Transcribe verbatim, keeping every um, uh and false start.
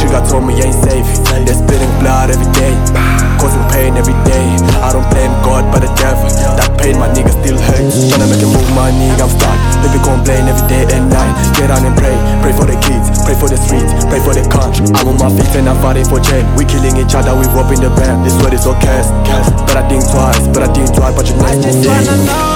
Sugar told me ain't safe. They're spitting blood every day, causing pain every day. I don't blame God but the devil. That pain my nigga still hurts. Tryna make a move my nigga, I'm stuck. Baby complain every day and night. Get on and pray, pray for the kids, pray for the streets, pray for the country. I'm on my feet and I'm fighting for jail. We killing each other, we robbing the band. This word is so cursed. But I think twice, but I think twice, but you I just wanna know